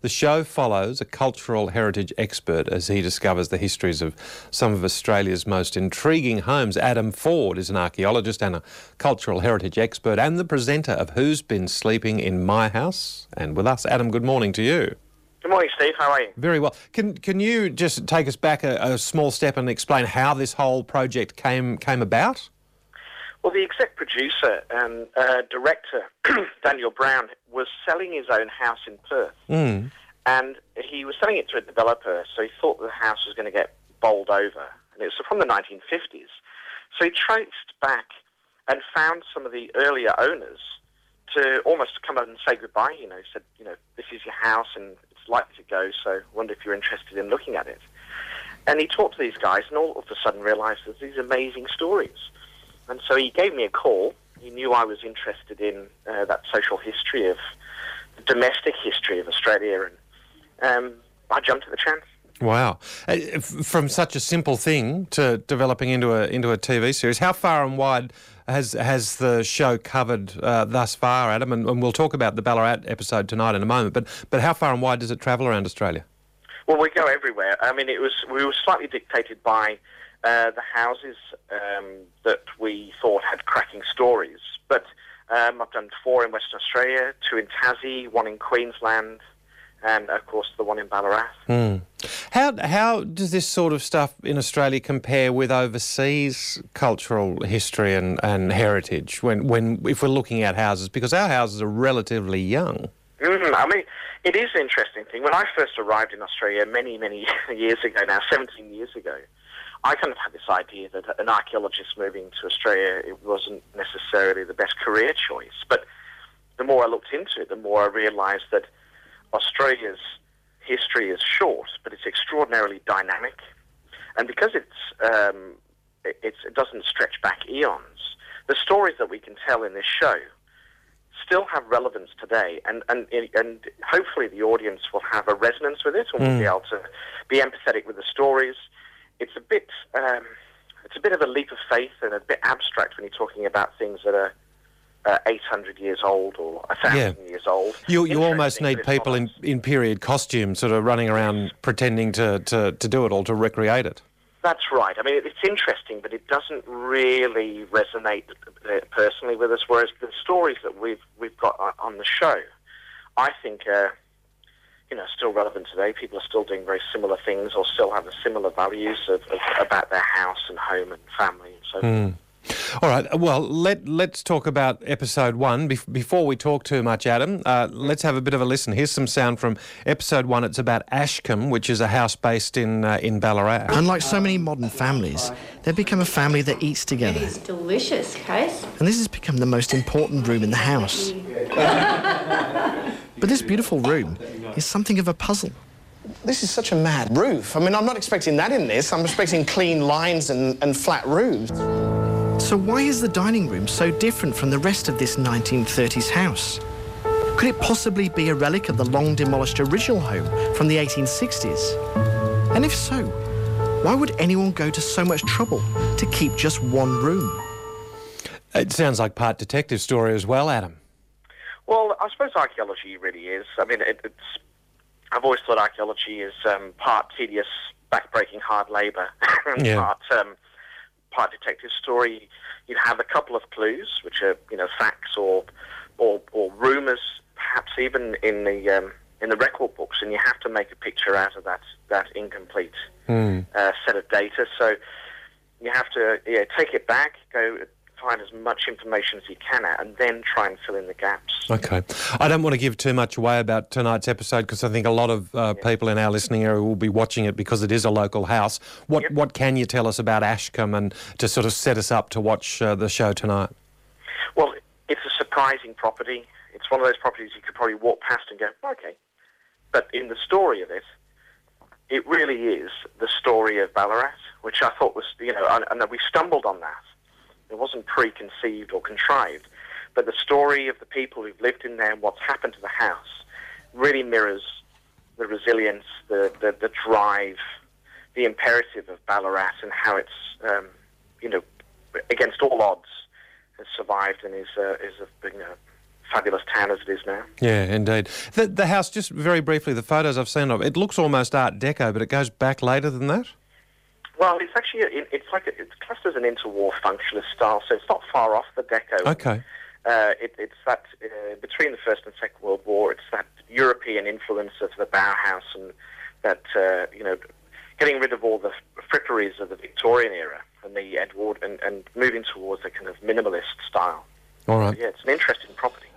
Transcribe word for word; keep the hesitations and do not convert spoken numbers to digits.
The show follows a cultural heritage expert as he discovers the histories of some of Australia's most intriguing homes. Adam Ford is an archaeologist and a cultural heritage expert and the presenter of Who's Been Sleeping in My House? And with us, Adam, good morning to you. Good morning, Steve. How are you? Very well. Can can you just take us back a, a small step and explain how this whole project came came about? Well, the exec producer and uh, director, Daniel Brown, was selling his own house in Perth. Mm. And he was selling it to a developer, so he thought the house was going to get bowled over. And it was from the nineteen fifties. So he traced back and found some of the earlier owners to almost come out and say goodbye. You know, he said, you know, this is your house and it's likely to go, so I wonder if you're interested in looking at it. And he talked to these guys and all of a sudden realised there's these amazing stories. And so he gave me a call. He knew I was interested in uh, that social history of the domestic history of Australia, and um, I jumped at the chance. Wow. Uh, f- from such a simple thing to developing into a into a T V series, how far and wide has has the show covered uh, thus far, Adam? And, and we'll talk about the Ballarat episode tonight in a moment, but but how far and wide does it travel around Australia? Well, we go everywhere. I mean, it was we were slightly dictated by uh, the houses um, that we thought had cracking stories. But um, I've done four in Western Australia, two in Tassie, one in Queensland, and, of course, the one in Ballarat. Mm. How how does this sort of stuff in Australia compare with overseas cultural history and, and heritage when, when if we're looking at houses? Because our houses are relatively young. Mm, I mean, it is an interesting thing. When I first arrived in Australia many, many years ago now, seventeen years ago, I kind of had this idea that an archaeologist moving to Australia, it wasn't necessarily the best career choice. But the more I looked into it, the more I realised that Australia's history is short, but it's extraordinarily dynamic. And because it's, um, it, it's, it doesn't stretch back eons, the stories that we can tell in this show still have relevance today, and, and, and hopefully the audience will have a resonance with it and will Mm. be able to be empathetic with the stories. It's a bit, um, it's a bit of a leap of faith and a bit abstract when you're talking about things that are uh, eight hundred years old or one thousand Yeah. years old. You you almost Interesting, need but it's people in, not- in period costumes sort of running around pretending to, to, to do it all, to recreate it. That's right. I mean, it's interesting, but it doesn't really resonate uh, personally with us, whereas the stories that we've we've got on- on the show, I think, are you know, still relevant today. People are still doing very similar things or still have the similar values of, of, about their house and home and family and so forth. Mm. All right, well, let, let's talk about episode one. Bef- before we talk too much, Adam, uh, let's have a bit of a listen. Here's some sound from episode one. It's about Ashcombe, which is a house based in uh, in Ballarat. Unlike so many modern families, they've become a family that eats together. It is delicious, Case. And this has become the most important room in the house. But this beautiful room is something of a puzzle. This is such a mad roof. I mean, I'm not expecting that in this. I'm expecting clean lines and, and flat roofs. So why is the dining room so different from the rest of this nineteen thirties house? Could it possibly be a relic of the long-demolished original home from the eighteen sixties? And if so, why would anyone go to so much trouble to keep just one room? It sounds like part detective story as well, Adam. Well, I suppose archaeology really is. I mean, it, it's. I've always thought archaeology is um, part tedious, back-breaking hard labour, and Yeah. part um, part detective story. You have a couple of clues, which are you know facts or or, or rumours, perhaps even in the um, in the record books, and you have to make a picture out of that that incomplete Mm. uh, set of data. So you have to yeah, take it back, go find as much information as you can out, and then try and fill in the gaps. Okay. I don't want to give too much away about tonight's episode because I think a lot of uh, Yeah. people in our listening area will be watching it because it is a local house. What Yep. what can you tell us about Ashcombe and to sort of set us up to watch uh, the show tonight? Well, it's a surprising property. It's one of those properties you could probably walk past and go, okay. But in the story of it, it really is the story of Ballarat, which I thought was, you know, and, and we stumbled on that. It wasn't preconceived or contrived, but the story of the people who've lived in there and what's happened to the house really mirrors the resilience, the, the, the drive, the imperative of Ballarat and how it's, um, you know, against all odds, has survived and is, uh, is a you know, fabulous town as it is now. Yeah, indeed. The, the house, just very briefly, the photos I've seen of it, looks almost Art Deco, but it goes back later than that? Well, it's actually, a, it's like, a, it's classed as an interwar functionist style, so it's not far off the Deco. Okay. Uh, it, it's that, uh, between the First and Second World War, it's that European influence of the Bauhaus and that, uh, you know, getting rid of all the fripperies of the Victorian era and the Edward, and, and moving towards a kind of minimalist style. All right. So, yeah, it's an interesting property.